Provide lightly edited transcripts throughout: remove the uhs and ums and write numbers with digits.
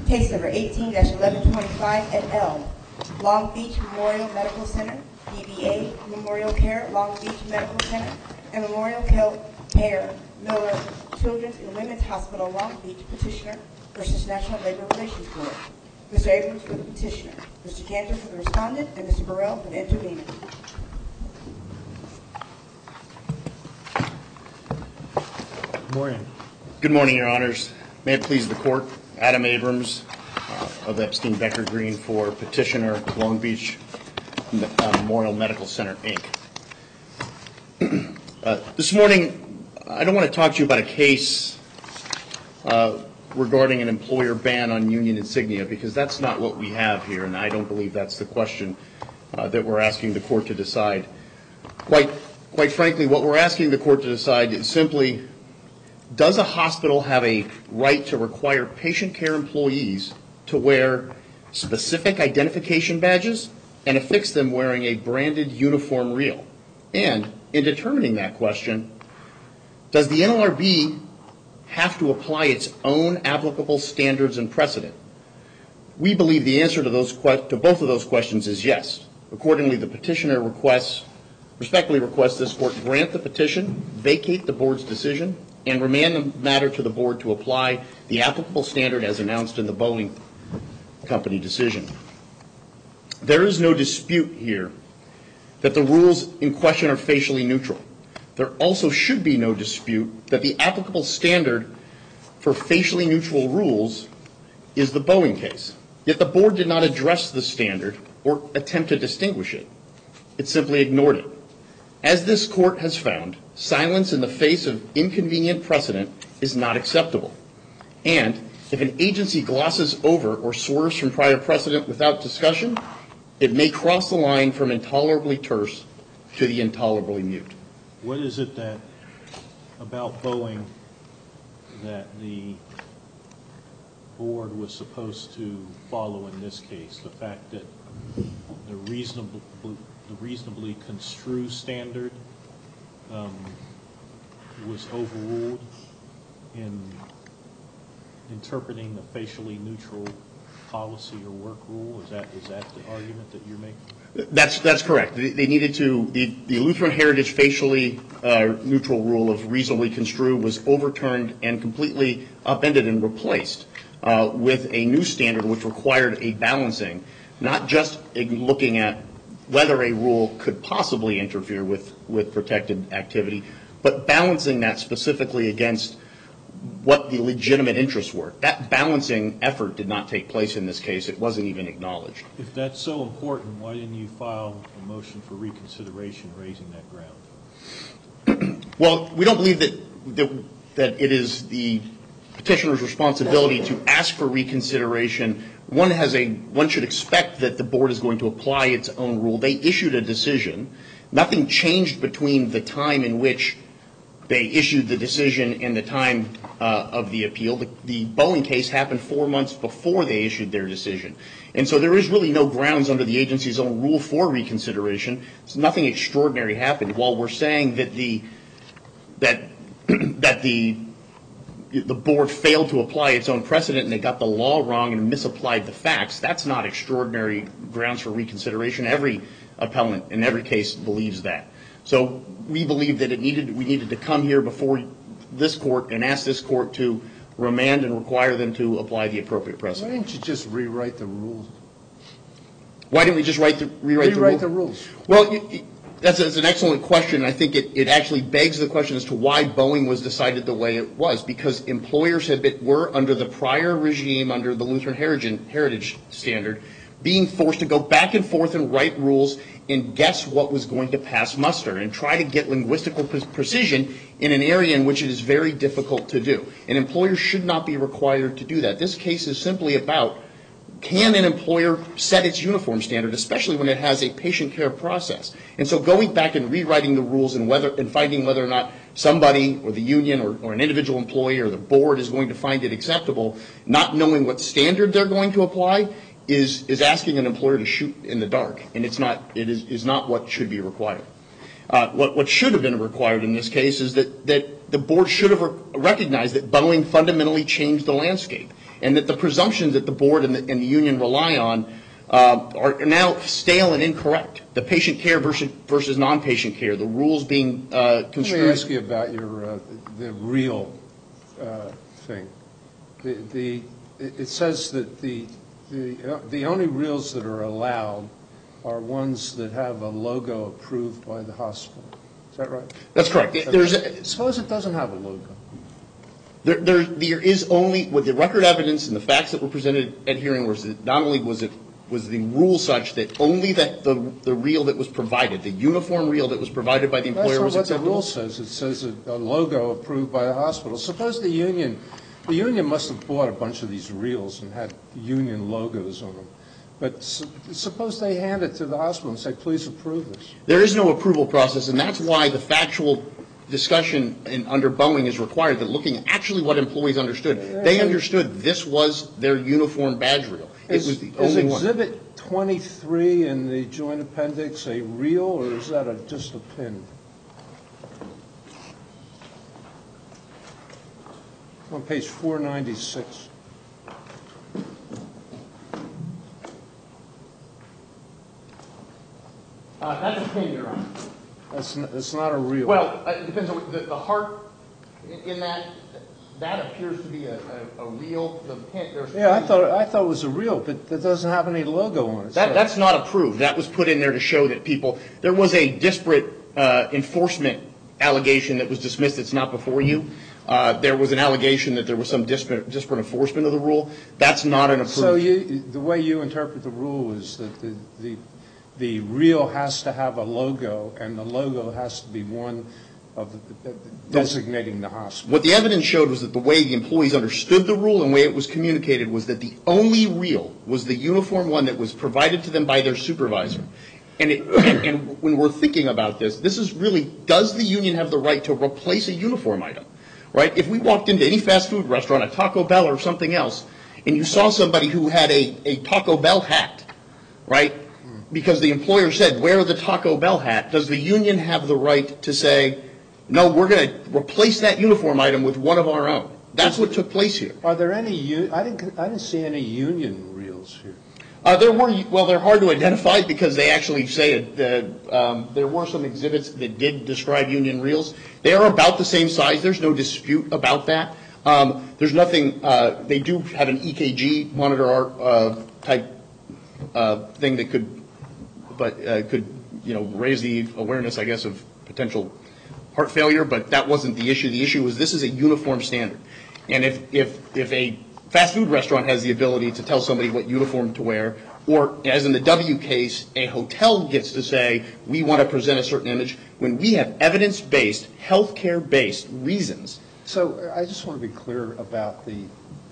Case number 18-1125 et al. Long Beach Memorial Medical Center, DBA Memorial Care Long Beach Medical Center, and Memorial Care Miller Children's and Women's Hospital Long Beach petitioner versus National Labor Relations Board. Mr. Abrams for the petitioner, Mr. Cantor for the respondent, and Mr. Burrell for the intervener. Good morning. Good morning, Your Honors. May it please the Court, Adam Abrams of Epstein Becker Green for petitioner Long Beach Memorial Medical Center, Inc. This morning, I don't want to talk to you about a case regarding an employer ban on union insignia, because that's not what we have here, and I don't believe that's the question that we're asking the Court to decide. Quite frankly, what we're asking the Court to decide is simply, does a hospital have a right to require patient care employees to wear specific identification badges and affix them wearing a branded uniform reel? And in determining that question, does the NLRB have to apply its own applicable standards and precedent? We believe the answer to both of those questions is yes. Accordingly, the petitioner respectfully requests this Court grant the petition, vacate the Board's decision, and remand the matter to the Board to apply the applicable standard as announced in the Boeing Company decision. There is no dispute here that the rules in question are facially neutral. There also should be no dispute that the applicable standard for facially neutral rules is the Boeing case. Yet the Board did not address the standard or attempt to distinguish it. It simply ignored it. As this Court has found, silence in the face of inconvenient precedent is not acceptable. And if an agency glosses over or swerves from prior precedent without discussion, it may cross the line from intolerably terse to the intolerably mute. What is it about Boeing that the Board was supposed to follow in this case? The fact that the reasonably construed standard was overruled in interpreting a facially neutral policy or work rule? Is that the argument that you're making? That's correct. They needed to. The Lutheran Heritage facially neutral rule of reasonably construed was overturned and completely upended and replaced with a new standard which required a balancing, not just looking at whether a rule could possibly interfere with protected activity, but balancing that specifically against what the legitimate interests were. That balancing effort did not take place in this case. It wasn't even acknowledged. If that's so important, why didn't you file a motion for reconsideration raising that ground? Well, we don't believe that it is the petitioner's responsibility to ask for reconsideration. One should expect that the Board is going to apply its own rule. They issued a decision. Nothing changed between the time in which they issued the decision and the time of the appeal. The Boeing case happened 4 months before they issued their decision. And so there is really no grounds under the agency's own rule for reconsideration. Nothing extraordinary happened. While we're saying that the Board failed to apply its own precedent and they got the law wrong and misapplied the facts, that's not extraordinary grounds for reconsideration. Every appellant in every case believes that. So we believe that we needed to come here before this Court and ask this Court to remand and require them to apply the appropriate precedent. Why didn't you just rewrite the rules? Why didn't we just rewrite the rules? Well, that's an excellent question. I think it actually begs the question as to why Boeing was decided the way it was, because employers were under the prior regime, under the Lutheran Heritage Standard, being forced to go back and forth and write rules and guess what was going to pass muster and try to get linguistical precision in an area in which it is very difficult to do. And employers should not be required to do that. This case is simply about, can an employer set its uniform standard, especially when it has a patient care process? And so going back and rewriting the rules and finding whether or not somebody or the union or an individual employee or the Board is going to find it acceptable, not knowing what standard they're going to apply, is asking an employer to shoot in the dark. And it is not what should be required. What should have been required in this case is that the Board should have recognized that Boeing fundamentally changed the landscape. and that the presumptions that the board and the union rely on are now stale and incorrect. The patient care versus non-patient care, the rules being construed. Let me ask you about your the real thing. It says that the only reels that are allowed are ones that have a logo approved by the hospital. Is that right? That's correct. Suppose it doesn't have a logo. There is only, with the record evidence and the facts that were presented at hearing, was that not only was the rule such that only the reel that was provided, the uniform reel that was provided by the employer was acceptable. That's not what the rule says. It says a logo approved by the hospital. Suppose the union must have bought a bunch of these reels and had union logos on them. But suppose they hand it to the hospital and say, please approve this. There is no approval process, and that's why the factual discussion under Boeing is required, that looking at actually what employees understood. They understood this was their uniform badge reel. It was the only one. Is Exhibit 23 in the joint appendix a reel, or is that just a pin? On page 496. That's a pin, Your Honor. That's not a reel. Well, it depends on the heart in that. That appears to be a reel. The pin. Yeah, I thought it was a reel, but that doesn't have any logo on it. That's not approved. That was put in there to show that people. There was a disparate enforcement allegation that was dismissed. It's not before you. There was an allegation that there was some disparate enforcement of the rule. That's not an approved. So the way you interpret the rule is that the reel has to have a logo, and the logo has to be one of designating the hospital. What the evidence showed was that the way the employees understood the rule and the way it was communicated was that the only reel was the uniform one that was provided to them by their supervisor. And when we're thinking about this is really, does the union have the right to replace a uniform item? Right? If we walked into any fast food restaurant, a Taco Bell or something else, and you saw somebody who had a Taco Bell hat, right, because the employer said, wear the Taco Bell hat, does the union have the right to say, no, we're going to replace that uniform item with one of our own? That's what took place here. Are there any? I didn't see any union reels here. They're hard to identify because they actually say that there were some exhibits that did describe union reels. They are about the same size. There's no dispute about that. There's nothing. They do have an EKG monitor type thing that could raise the awareness, I guess, of potential heart failure. But that wasn't the issue. The issue was this is a uniform standard, and if a fast food restaurant has the ability to tell somebody what uniform to wear, or as in the W case, a hotel gets to say, we want to present a certain image, when we have evidence-based, healthcare-based reasons. So I just want to be clear about the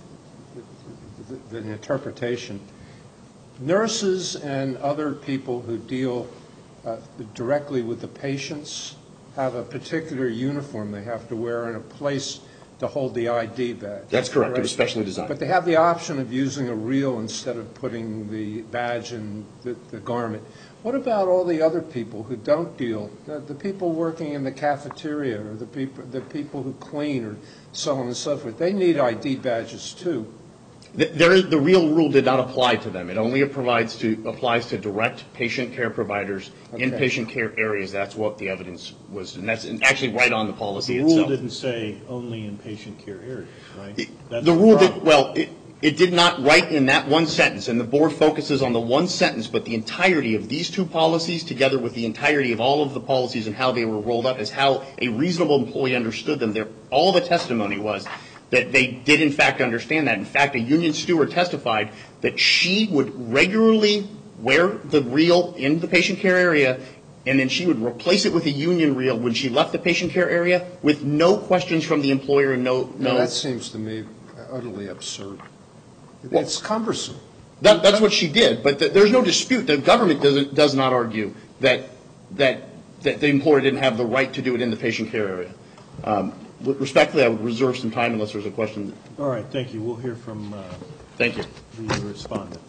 interpretation. Nurses and other people who deal directly with the patients have a particular uniform they have to wear in a place to hold the ID badge. That's correct. Right? It was specially designed. But they have the option of using a reel instead of putting the badge in the garment. What about all the other people who don't deal, the people working in the cafeteria or the people who clean or so on and so forth? They need ID badges too. The real rule did not apply to them. It only applies to direct patient care providers in patient care areas. That's what the evidence was, and that's actually right on the policy itself. The rule didn't say only in patient care areas, right? The rule did, well, it did not write in that one sentence, and the board focuses on the one sentence, but the entirety of these two policies, together with the entirety of all of the policies and how they were rolled up, is how a reasonable employee understood them. All the testimony was that they did, in fact, understand that. In fact, a union steward testified that she would regularly wear the reel in the patient care area, and then she would replace it with a union reel when she left the patient care area with no questions from the employer and no. That seems to me utterly absurd. It's cumbersome. That's what she did, but there's no dispute. The government does not argue that the employer didn't have the right to do it in the patient care area. Respectfully, I would reserve some time unless there's a question. All right, thank you. We'll hear from Thank you. the respondent.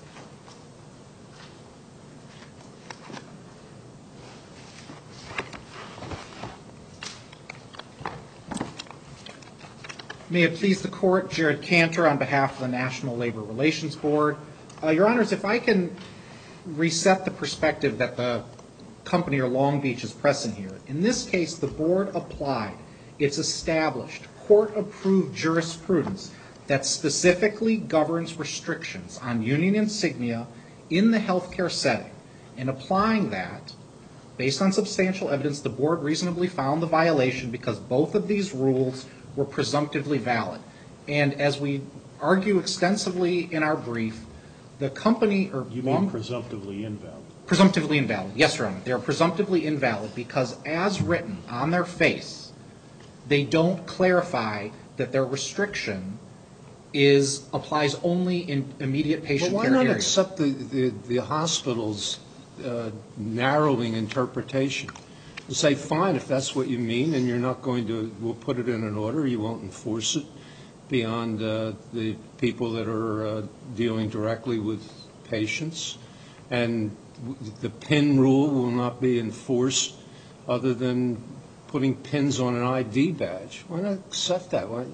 May it please the Court, Jared Cantor on behalf of the National Labor Relations Board. Your Honors, if I can reset the perspective that the company or Long Beach is pressing here. In this case, the Board applied its established court-approved jurisprudence that specifically governs restrictions on union insignia in the healthcare setting. In applying that, based on substantial evidence, the Board reasonably found the violation because both of these rules were presumptively valid. And as we argue extensively in our brief, the company or You mean presumptively invalid? Presumptively invalid, yes, Your Honor. They are presumptively invalid because as written on their face, they don't clarify that their restriction applies only in immediate patient care areas. Why not accept the hospital's narrowing interpretation and say, fine, if that's what you mean, and you're not going to, we'll put it in an order, you won't enforce it beyond the people that are dealing directly with patients, and the PIN rule will not be enforced other than putting pins on an ID badge. Why not accept that? Why,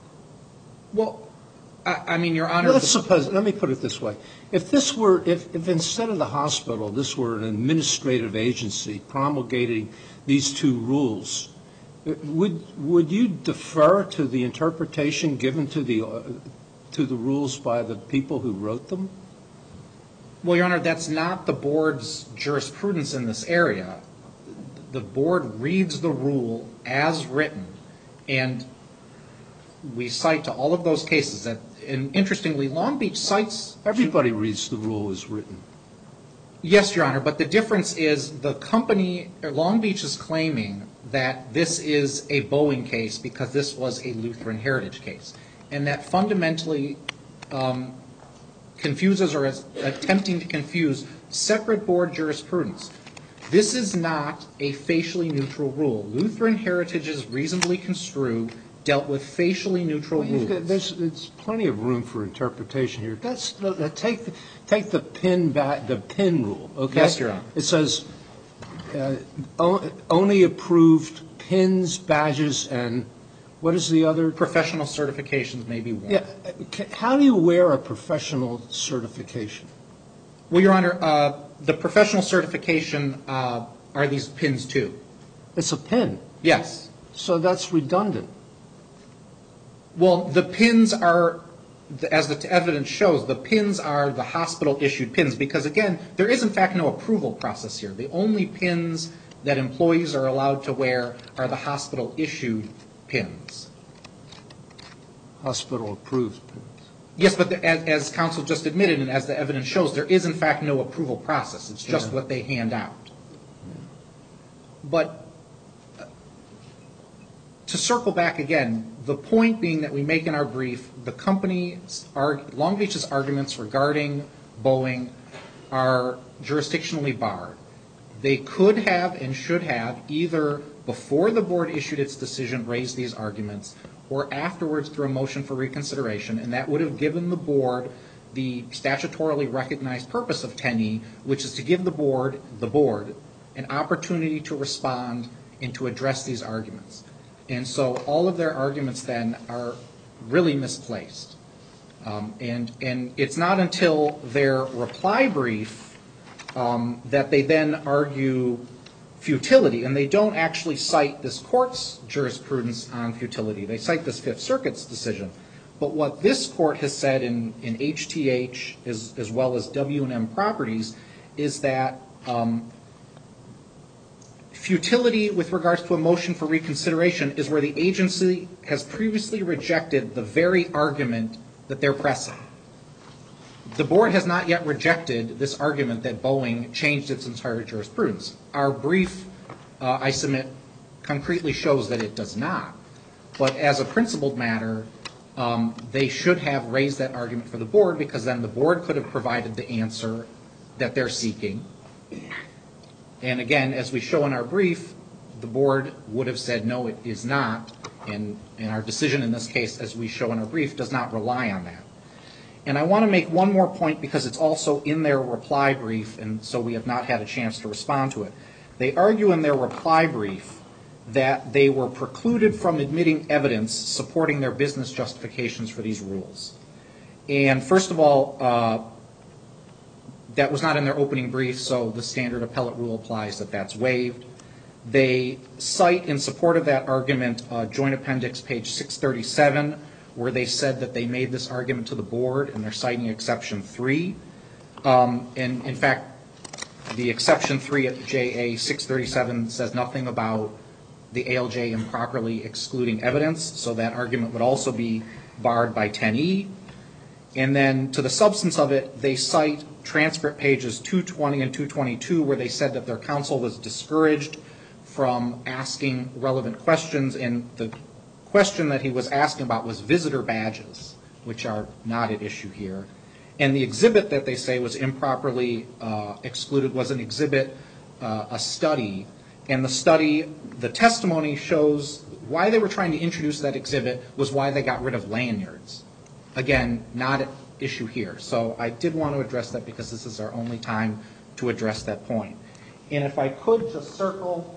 Well, I mean, Your Honor. Let's suppose, let me put it this way. If this were, if instead of the hospital, this were an administrative agency promulgating these two rules, would you defer to the interpretation given to the rules by the people who wrote them? Well, Your Honor, that's not the Board's jurisprudence in this area. The Board reads the rule as written, and we cite to all of those cases that, and interestingly, Long Beach cites. Everybody reads the rule as written. Yes, Your Honor, but the difference is the company, Long Beach is claiming that this is a Boeing case because this was a Lutheran Heritage case, and that fundamentally confuses or is attempting to confuse separate Board jurisprudence. This is not a facially neutral rule. Lutheran Heritage's reasonably construed dealt with facially neutral rules. There's plenty of room for interpretation here. Take the PIN rule. Okay? Yes, Your Honor. It says only approved pins, badges, and what is the other? Professional certifications may be worn. Yeah. How do you wear a professional certification? Well, Your Honor, the professional certification are these pins too. It's a pin. Yes. So that's redundant. Well, the pins are, as the evidence shows, the pins are the hospital-issued pins because, again, there is, in fact, no approval process here. The only pins that employees are allowed to wear are the hospital-issued pins. Hospital-approved pins. Yes, but as counsel just admitted and as the evidence shows, there is, in fact, no approval process. It's just what they hand out. But to circle back again, the point being that we make in our brief, the company, Long Beach's arguments regarding Boeing are jurisdictionally barred. They could have and should have either before the Board issued its decision raised these arguments or afterwards through a motion for reconsideration, and that would have given the Board the statutorily recognized purpose of 10E, which is to give the Board an opportunity to respond and to address these arguments. And so all of their arguments then are really misplaced. And it's not until their reply brief that they then argue futility, and they don't actually cite this court's jurisprudence on futility. They cite this Fifth Circuit's decision. But what this court has said in HTH as well as W&M Properties is that futility with regards to a motion for reconsideration is where the agency has previously rejected the very argument that they're pressing. The Board has not yet rejected this argument that Boeing changed its entire jurisprudence. Our brief, I submit, concretely shows that it does not. But as a principled matter, they should have raised that argument for the Board because then the Board could have provided the answer that they're seeking. And again, as we show in our brief, the Board would have said, no, it is not. And our decision in this case, as we show in our brief, does not rely on that. And I want to make one more point because it's also in their reply brief, and so we have not had a chance to respond to it. They argue in their reply brief that they were precluded from admitting evidence supporting their business justifications for these rules. And first of all, that was not in their opening brief, so the standard appellate rule applies that that's waived. They cite in support of that argument Joint Appendix page 637, where they said that they made this argument to the board, and they're citing Exception 3. And in fact, the Exception 3 at JA 637 says nothing about the ALJ improperly excluding evidence, so that argument would also be barred by 10E. And then to the substance of it, they cite transcript pages 220 and 222, where they said that their counsel was discouraged from asking relevant questions, and the question that he was asking about was visitor badges, which are not at issue here. And the exhibit that they say was improperly excluded was an exhibit, a study. And the study, the testimony shows why they were trying to introduce that exhibit was why they got rid of lanyards. Again, not at issue here. So I did want to address that because this is our only time to address that point. And if I could just circle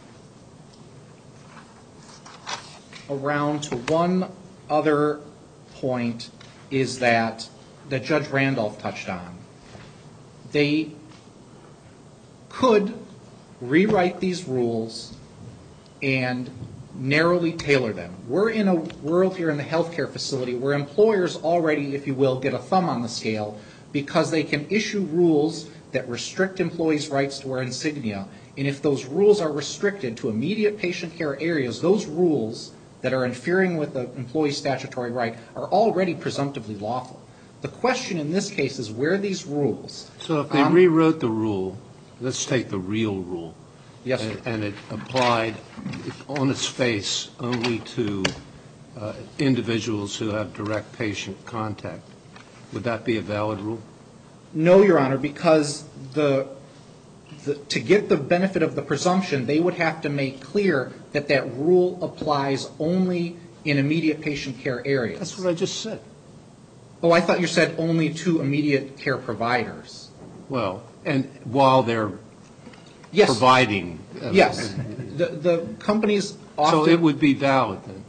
around to one other point, is that Judge Randolph touched on. They could rewrite these rules and narrowly tailor them. We're in a world here in the healthcare facility where employers already, if you will, get a thumb on the scale because they can issue rules that restrict employees' rights to wear insignia. And if those rules are restricted to immediate patient care areas, those rules that are interfering with the employee's statutory right are already presumptively lawful. The question in this case is where these rules... So if they rewrote the rule, let's take the real rule. Yes, sir. And it applied on its face only to individuals who have direct patient contact, would that be a valid rule? No, Your Honor, because to get the benefit of the presumption, they would have to make clear that that rule applies only in immediate patient care areas. That's what I just said. Oh, I thought you said only to immediate care providers. Well, and while they're Yes. providing. Yes. The companies often... So it would be valid then?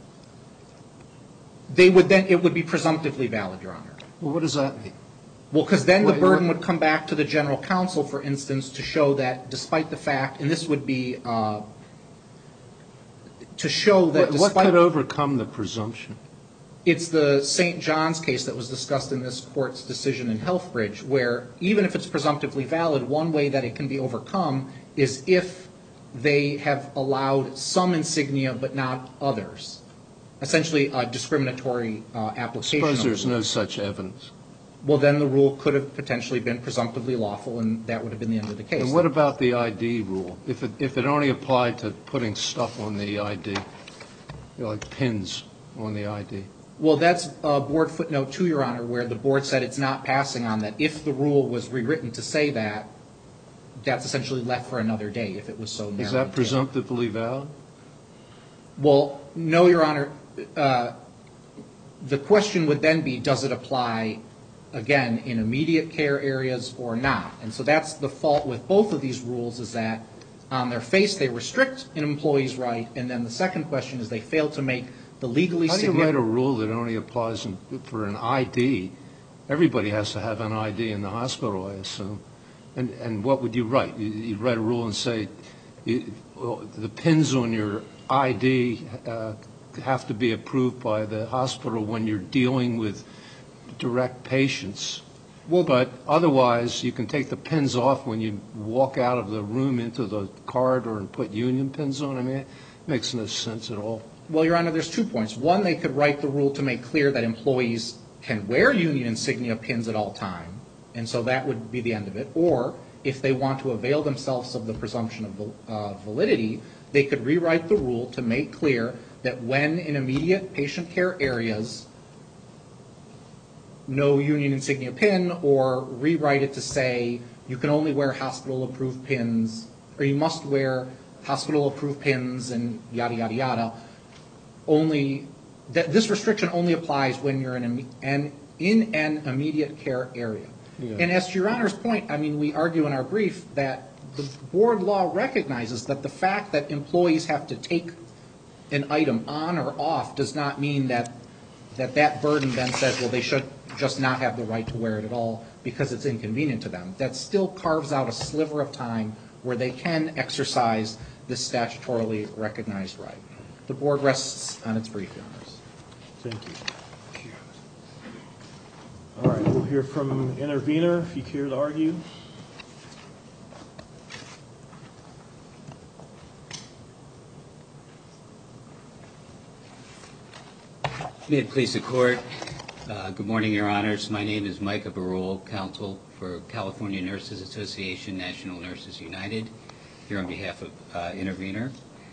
It would be presumptively valid, Your Honor. Well, what does that mean? Well, because then the burden would come back to the general counsel, for instance, to show that despite the fact, and this would be to show that despite... What could overcome the presumption? It's the St. John's case that was discussed in this court's decision in Healthbridge, where even if it's presumptively valid, one way that it can be overcome is if they have allowed some insignia but not others. Essentially a discriminatory application. Suppose there's no such evidence. Well, then the rule could have potentially been presumptively lawful, and that would have been the end of the case. And what about the ID rule? If it only applied to putting stuff on the ID, like pins on the ID? Well, that's board footnote 2, Your Honor, where the board said it's not passing on that. If the rule was rewritten to say that, that's essentially left for another day if it was so narrow. Is that presumptively valid? Well, no, Your Honor. The question would then be, does it apply, again, in immediate care areas or not? And so that's the fault with both of these rules, is that on their face they restrict an employee's right, and then the second question is they fail to make the legally significant... How do you write a rule that only applies for an ID? Everybody has to have an ID in the hospital, I assume. And what would you write? You'd write a rule and say the pins on your ID have to be approved by the hospital when you're dealing with direct patients. Well, but otherwise, you can take the pins off when you walk out of the room into the corridor and put union pins on. I mean, it makes no sense at all. Well, Your Honor, there's 2 points. One, they could write the rule to make clear that employees can wear union insignia pins at all time, and so that would be the end of it. Or, if they want to avail themselves of the presumption of validity, they could rewrite the rule to make clear that when in immediate patient care areas, no union insignia pin, or rewrite it to say you can only wear hospital-approved pins, or you must wear hospital-approved pins and yada, yada, yada. This restriction only applies when you're in an immediate care area. Yeah. And as to Your Honor's point, I mean, we argue in our brief that the board law recognizes that the fact that employees have to take an item on or off does not mean that burden then says, well, they should just not have the right to wear it at all because it's inconvenient to them. That still carves out a sliver of time where they can exercise this statutorily recognized right. The board rests on its brief, Your Honors. Thank you. All right, we'll hear from intervener if you care to argue. May it please the Court. Good morning, Your Honors. My name is Micah Barul, counsel for California Nurses Association, National Nurses United, here on behalf of intervener.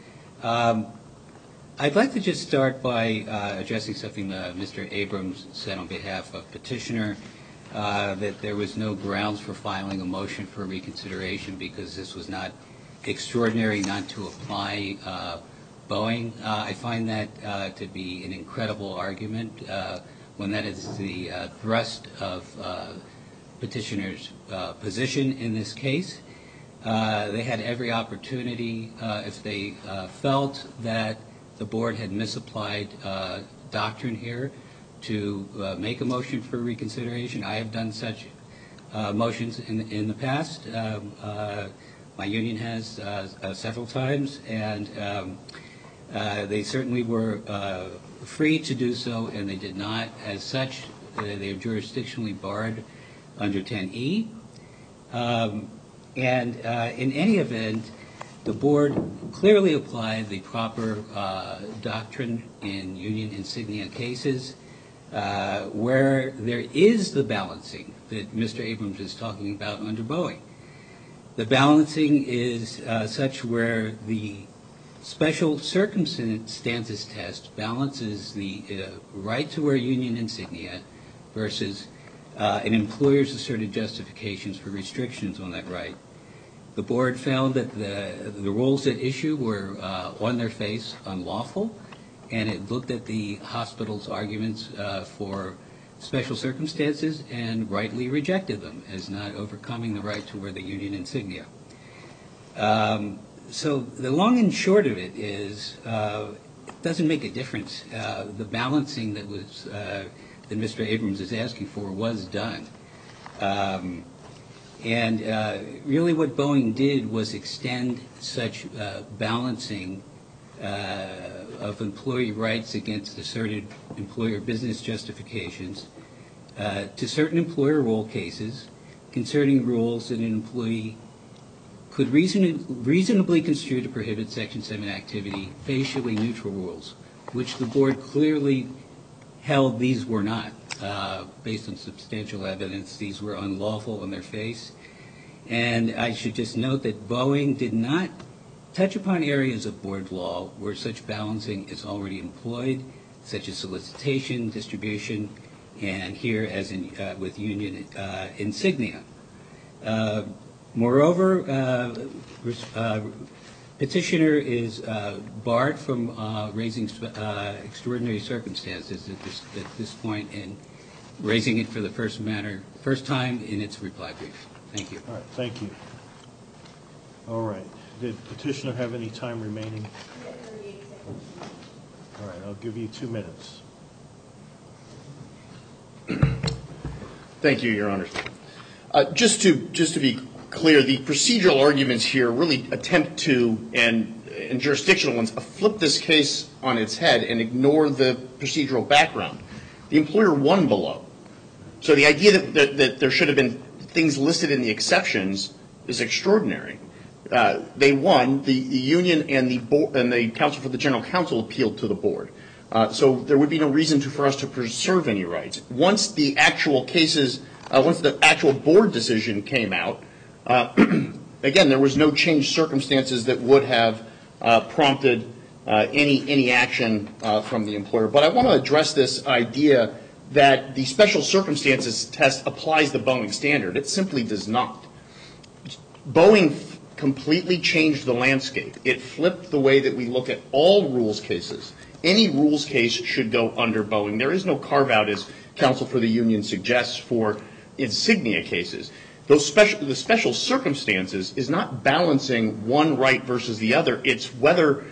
I'd like to just start by addressing something Mr. Abrams said on behalf of petitioner, that there was no grounds for filing a motion for reconsideration because this was not extraordinary not to apply Boeing. I find that to be an incredible argument when that is the thrust of petitioner's position in this case. They had every opportunity, if they felt that the board had misapplied doctrine here, to make a motion for reconsideration. I have done such motions in the past. My union has several times, and they certainly were free to do so, and they did not. As such, they are jurisdictionally barred under 10E. And in any event, the board clearly applied the proper doctrine in union insignia cases where there is the balancing that Mr. Abrams is talking about under Boeing. The balancing is such where the special circumstances test balances the right to wear union insignia versus an employer's asserted justifications for restrictions on that right. The board found that the rules at issue were on their face unlawful, and it looked at the hospital's arguments for special circumstances and rightly rejected them as not overcoming the right to wear the union insignia. So the long and short of it is it doesn't make a difference. The balancing that was that Mr. Abrams is asking for was done. And really what Boeing did was extend such balancing of employee rights against asserted employer business justifications to certain employer role cases concerning rules that an employee could reasonably construe to prohibit Section 7 activity, facially neutral rules, which the board clearly held these were not. Based on substantial evidence, these were unlawful on their face. And I should just note that Boeing did not touch upon areas of board law where such balancing is already employed, such as solicitation, distribution, and here as in with union insignia. Moreover, petitioner is barred from raising extraordinary circumstances at this point and raising it for the first time in its reply brief. Thank you. All right, thank you. All right. Did petitioner have any time remaining? All right, I'll give you 2 minutes. Thank you, Your Honors. Just to be clear, the procedural arguments here really attempt to, and jurisdictional ones, flip this case on its head and ignore the procedural background. The employer won below. So the idea that there should have been things listed in the exceptions is extraordinary. They won. The union and the counsel for the general counsel appealed to the board. So there would be no reason for us to preserve any rights. Once the actual board decision came out, again, there was no changed circumstances that would have prompted any action from the employer. But I want to address this idea that the special circumstances test applies the Boeing standard. It simply does not. Boeing completely changed the landscape. It flipped the way that we look at all rules cases. Any rules case should go under Boeing. There is no carve-out, as counsel for the union suggests, for insignia cases. the special circumstances is not balancing one right versus the other. It's whether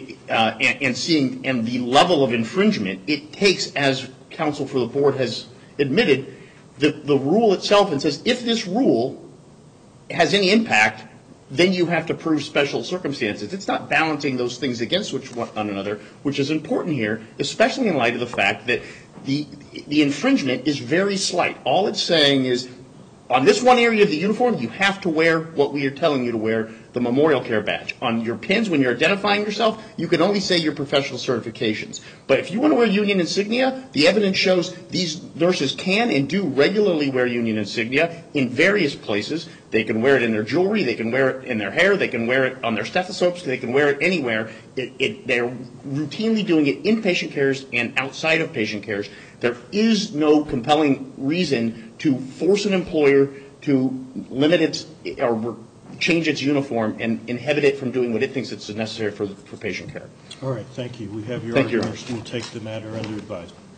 and the level of infringement it takes, as counsel for the board has admitted, the rule itself, and says if this rule has any impact, then you have to prove special circumstances. It's not balancing those things against one another, which is important here, especially in light of the fact that the infringement is very slight. All it's saying is, on this one area of the uniform, you have to wear what we are telling you to wear, the Memorial Care badge. On your pins, when you're identifying yourself, you can only say your professional certifications. But if you want to wear union insignia, the evidence shows these nurses can and do regularly wear union insignia in various places. They can wear it in their jewelry, they can wear it in their hair, they can wear it on their stethoscopes, they can wear it anywhere. They're routinely doing it in patient cares and outside of patient cares. There is no compelling reason to force an employer to limit its or change its uniform and inhibit it from doing what it thinks is necessary for patient care. All right, thank you. We have your Thank you, arguments. We'll take the matter under advisement.